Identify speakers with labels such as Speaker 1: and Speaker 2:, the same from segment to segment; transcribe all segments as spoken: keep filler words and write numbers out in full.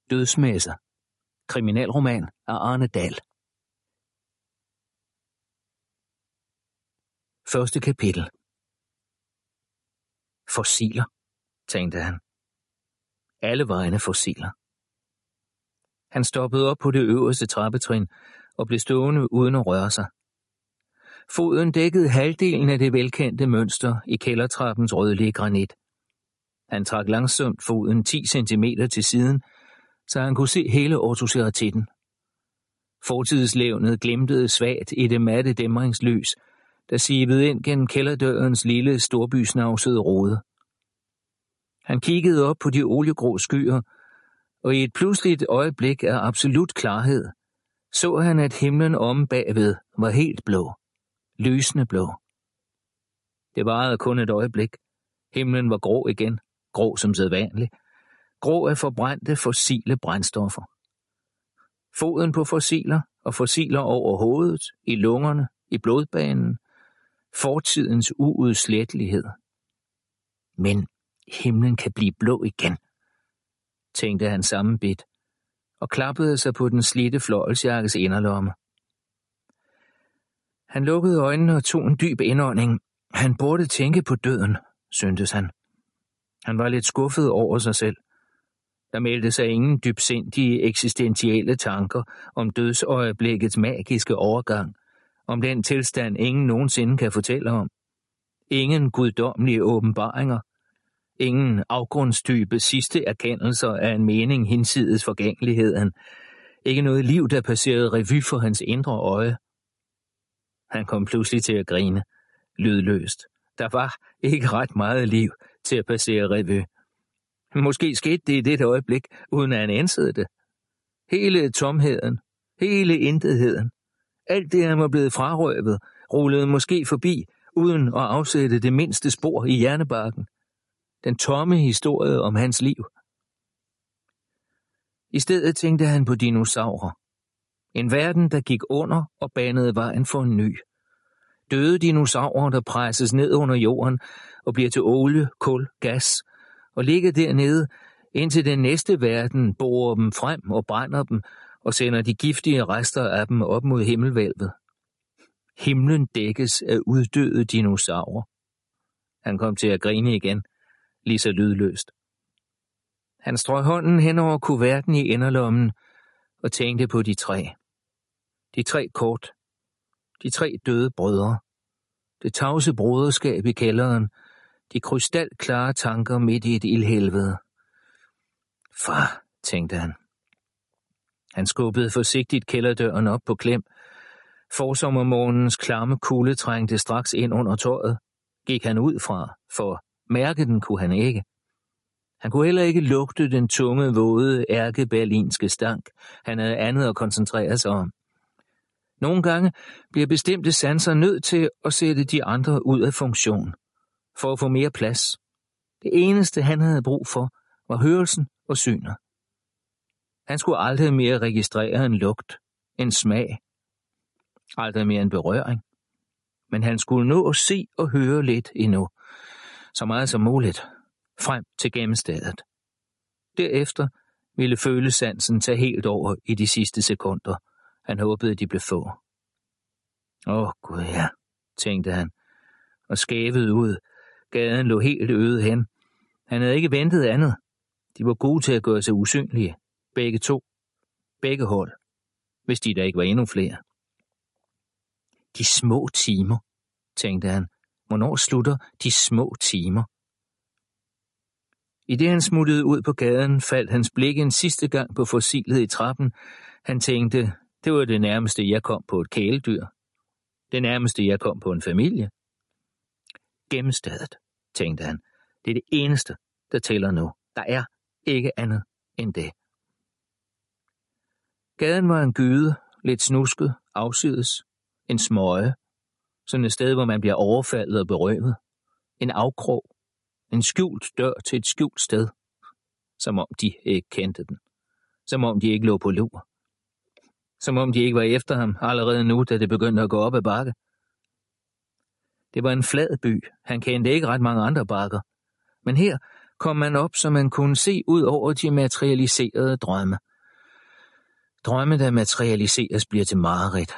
Speaker 1: Dødsmesser. Kriminalroman af Arne Dahl. Første kapitel. Fossiler, tænkte han. Alle vegne fossiler. Han stoppede op på det øverste trappetrin og blev stående uden at røre sig. Foden dækkede halvdelen af det velkendte mønster i kældertrappens rødlige granit. Han trak langsomt foden ti centimeter til siden, så han kunne se hele ortoceratitten. Fortidslevnet glimtede svagt i det matte dæmringslys, der sivede ind gennem kælderdørens lille storbysnavsede rode. Han kiggede op på de oliegrå skyer, og i et pludseligt øjeblik af absolut klarhed, så han, at himlen omme bagved var helt blå, lysende blå. Det varede kun et øjeblik. Himlen var grå igen, grå som sædvanligt, grå af forbrændte fossile brændstoffer. Foden på fossiler og fossiler over hovedet, i lungerne, i blodbanen, fortidens uudslettelighed. Men himlen kan blive blå igen, tænkte han sammenbidt, og klappede sig på den slidte fløjelsjakkes inderlomme. Han lukkede øjnene og tog en dyb indånding. Han burde tænke på døden, syntes han. Han var lidt skuffet over sig selv. Der meldte sig ingen dybsindige eksistentielle tanker om dødsøjeblikkets magiske overgang, om den tilstand ingen nogensinde kan fortælle om. Ingen guddommelige åbenbaringer. Ingen afgrundstype sidste erkendelser af en mening hinsides forgængeligheden. Ikke noget liv, der passerede revy for hans indre øje. Han kom pludselig til at grine, lydløst. Der var ikke ret meget liv til at passere revy. Måske skete det i det øjeblik, uden at han ansede det. Hele tomheden, hele intetheden, alt det, han var blevet frarøvet, rullede måske forbi, uden at afsætte det mindste spor i hjernebarken. Den tomme historie om hans liv. I stedet tænkte han på dinosaurer. En verden, der gik under og banede vejen for en ny. Døde dinosaurer, der presses ned under jorden og bliver til olie, kul, gas, og ligger dernede, indtil den næste verden borer dem frem og brænder dem og sender de giftige rester af dem op mod himmelvælvet. Himlen dækkes af uddøde dinosaurer. Han kom til at grine igen, lige så lydløst. Han strøg hånden hen over kuverten i inderlommen og tænkte på de tre. De tre kort. De tre døde brødre. Det tavse broderskab i kælderen. De krystalklare tanker midt i et ildhelvede. Far, tænkte han. Han skubbede forsigtigt kælderdøren op på klem. Forsommermorgenens klamme kulde trængte straks ind under tøjet. Gik han ud fra, for mærke den kunne han ikke. Han kunne heller ikke lugte den tunge, våde, ærkeberlinske stank. Han havde andet at koncentrere sig om. Nogle gange bliver bestemte sanser nødt til at sætte de andre ud af funktion, for at få mere plads. Det eneste, han havde brug for, var hørelsen og synet. Han skulle aldrig mere registrere en lugt, en smag, aldrig mere en berøring. Men han skulle nå at se og høre lidt endnu, så meget som muligt, frem til gemmestedet. Derefter ville følesansen tage helt over i de sidste sekunder. Han håbede, de blev få. Åh, gud ja, tænkte han, og skævede ud. Gaden lå helt øde hen. Han havde ikke ventet andet. De var gode til at gøre sig usynlige. Begge to. Begge hold. Hvis de der ikke var endnu flere. De små timer, tænkte han. Hvornår slutter de små timer? I det han smuttede ud på gaden, faldt hans blik en sidste gang på fossilet i trappen. Han tænkte, det var det nærmeste, jeg kom på et kæledyr. Det nærmeste, jeg kom på en familie. Gemmestedet, tænkte han. Det er det eneste, der tæller nu. Der er ikke andet end det. Gaden var en gyde, lidt snusket, afsides. En smøge. Sådan et sted, hvor man bliver overfaldet og berøvet. En afkrog. En skjult dør til et skjult sted. Som om de ikke kendte den. Som om de ikke lå på lur. Som om de ikke var efter ham allerede nu, da det begyndte at gå op ad bakke. Det var en flad by. Han kendte ikke ret mange andre bakker. Men her kom man op, så man kunne se ud over de materialiserede drømme. Drømme, der materialiseres, bliver til mareridt.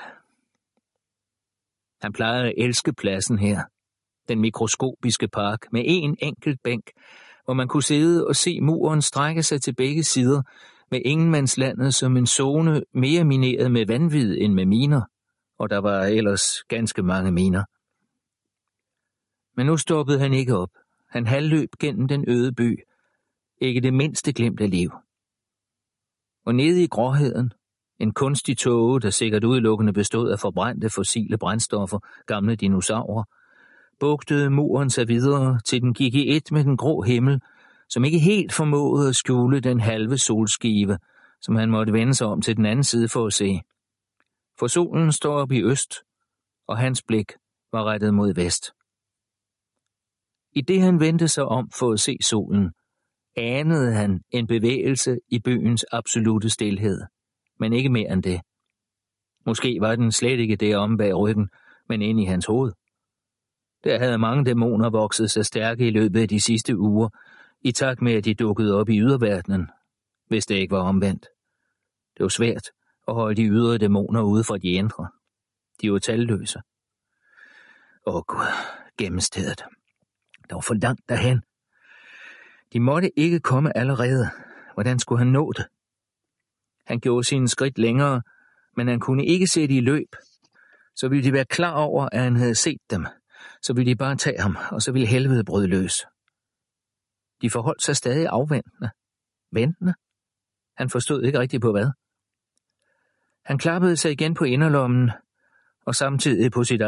Speaker 1: Han plejede at elske pladsen her, den mikroskopiske park, med en enkelt bænk, hvor man kunne sidde og se muren strække sig til begge sider, med ingenmandslandet som en zone mere mineret med vanvid end med miner, og der var ellers ganske mange miner. Men nu stoppede han ikke op. Han halvløb gennem den øde by, ikke det mindste glemte liv. Og nede i gråheden, en kunstig tåge, der sikkert udelukkende bestod af forbrændte fossile brændstoffer, gamle dinosaurer, bugtede muren sig videre, til den gik i et med den grå himmel, som ikke helt formåede at skjule den halve solskive, som han måtte vende sig om til den anden side for at se. For solen står op i øst, og hans blik var rettet mod vest. I det han vendte sig om for at se solen, anede han en bevægelse i byens absolute stilhed, men ikke mere end det. Måske var den slet ikke deromme bag ryggen, men inde i hans hoved. Der havde mange dæmoner vokset sig stærke i løbet af de sidste uger, i takt med at de dukkede op i yderverdenen, hvis det ikke var omvendt. Det var svært at holde de ydre dæmoner ude fra de indre. De var talløse. Åh Gud, gemmestedet. Der var for langt derhen. De måtte ikke komme allerede. Hvordan skulle han nå det? Han gjorde sine skridt længere, men han kunne ikke se det i løb. Så ville de være klar over, at han havde set dem. Så ville de bare tage ham, og så ville helvede bryde løs. De forholdt sig stadig afventende. Ventende? Han forstod ikke rigtigt på hvad. Han klappede sig igen på inderlommen, og samtidig på sit